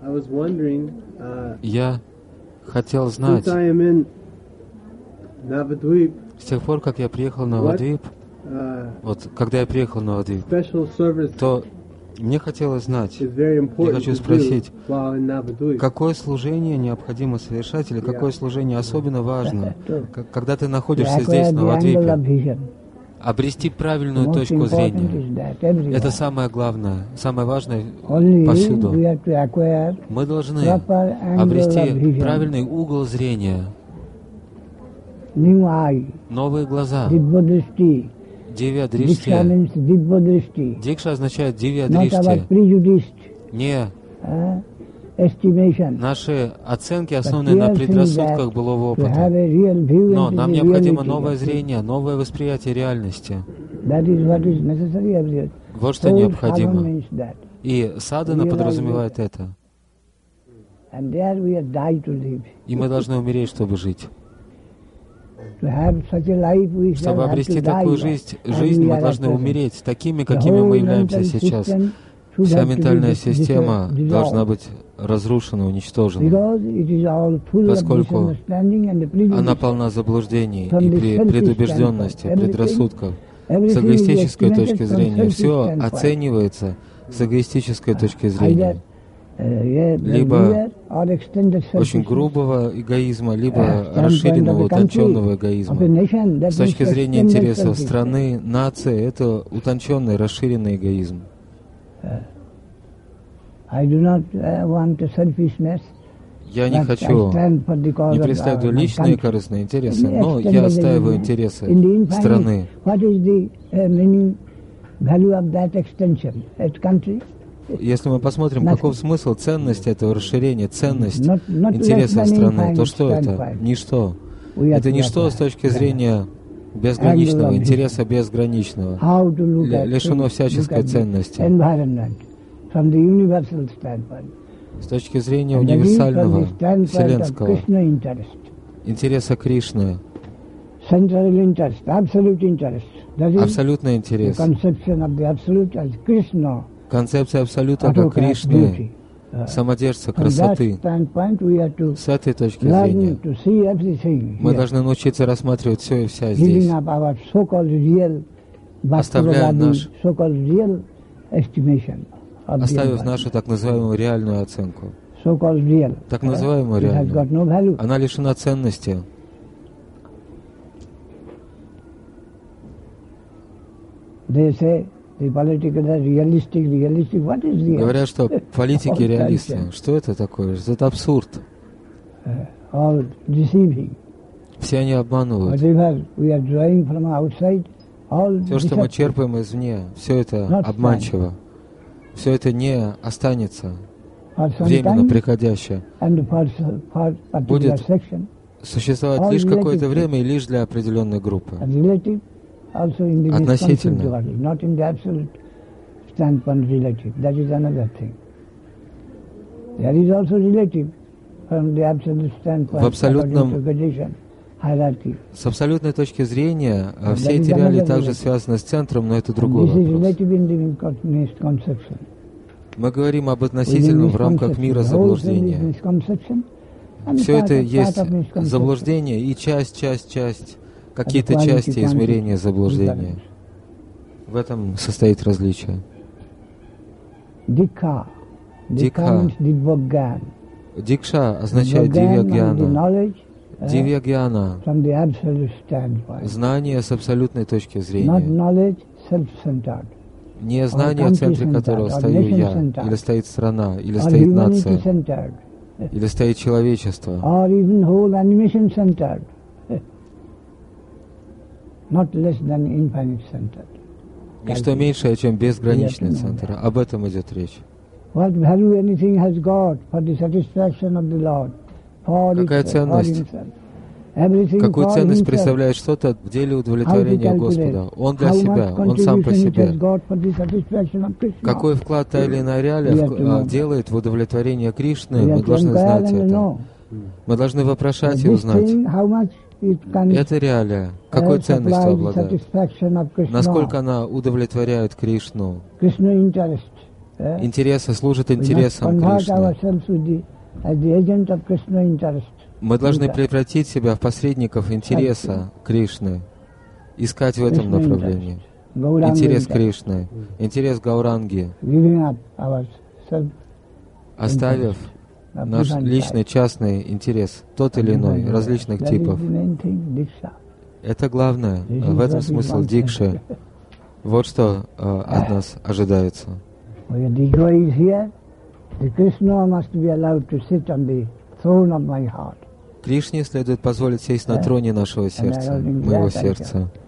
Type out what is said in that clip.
Я хотел знать, с тех пор, как я приехал на Навадвип, вот когда я приехал на Навадвип, то мне хотелось знать, я хочу спросить, какое служение необходимо совершать, или какое служение особенно важно, когда ты находишься здесь, на Навадвипе, обрести правильную точку зрения. Это самое главное, самое важное повсюду. Мы должны обрести правильный угол зрения, новые глаза. Дивья Дришти. Дикша означает Дивья Дришти. Не наши оценки, основанные на предрассудках былого опыта. Но нам необходимо новое зрение, новое восприятие реальности. Вот что необходимо. И садхана подразумевает это. И мы должны умереть, чтобы жить. Чтобы обрести такую жизнь, мы должны умереть такими, какими мы являемся сейчас. Вся ментальная система должна быть разрушена, уничтожена, поскольку она полна заблуждений и предубежденности, предрассудков. С эгоистической точки зрения все оценивается с эгоистической точки зрения. Либо очень грубого эгоизма, либо расширенного, утонченного эгоизма. С точки зрения интересов страны, нации, это утонченный, расширенный эгоизм. Я не хочу, не преследую личные корыстные интересы, но я отстаиваю интересы страны. Если мы посмотрим, каков смысл, ценность этого расширения, ценность интересов страны, то что это? Ничто. Это ничто с точки зрения безграничного, интереса безграничного, лишено всяческой ценности. С точки зрения универсального, вселенского интереса Кришны, абсолютный интерес, концепция Абсолюта как Кришны, самодержца, красоты. С этой точки зрения мы должны научиться рассматривать все и вся здесь, оставив нашу так называемую реальную оценку. Так называемую реальную. Она лишена ценности. Говорят, что политики реалисты. Что это такое? Это абсурд. Все они обманывают. Все, что мы черпаем извне, все это обманчиво. Все это не останется временно приходящее. Будет существовать лишь какое-то время и лишь для определенной группы. Относительно. В абсолютном, с абсолютной точки зрения, все эти реалии также связаны с центром, но это другой вопрос. Мы говорим об относительном в рамках мира заблуждения. Все это есть заблуждение и часть, какие-то части измерения заблуждения. В этом состоит различие. Дикха. Дикша означает дивья-гьяна. Дивья-гьяна. Знание с абсолютной точки зрения. Не знание, в центре которого стою я, или стоит страна, или стоит нация, или стоит человечество. Ничто меньшее, чем безграничный центр. Об этом идет речь. Какая ценность? Какую ценность представляет что-то в деле удовлетворения Господа? Он для себя, Он сам по себе. Какой вклад та или иная реалия делает в удовлетворение Кришны, мы должны знать это. Мы должны вопрошать и узнать. Эта реалия, какой ценностью обладает? Насколько она удовлетворяет Кришну? интереса, служит интересам Кришны. Мы должны превратить себя в посредников интереса Кришны, искать в этом направлении. Интерес Кришны, интерес Гауранги, оставив наш личный, частный интерес, тот или иной, различных типов. Это главное. В этом смысл дикши. Вот что от нас ожидается. Кришне следует позволить сесть на троне нашего сердца, моего сердца.